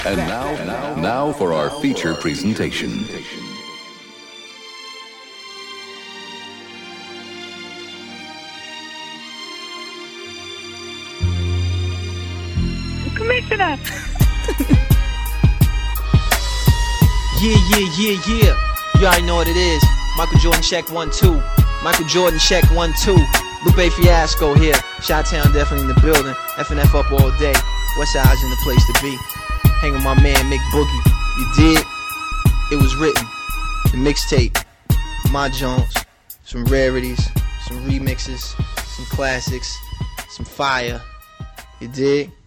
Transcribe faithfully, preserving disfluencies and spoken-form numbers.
And now, now, now for our feature presentation. Commissioner! Yeah, yeah, yeah, yeah. You already know what it is. Michael Jordan, check one, two. Michael Jordan, check one, two. Lupe Fiasco here. Chi-Town definitely in the building. F N F up all day. Westside's in the place to be. Hang with my man Mick Boogie. You did? It was written. The mixtape. My Jones. Some rarities. Some remixes. Some classics. Some fire. You dig?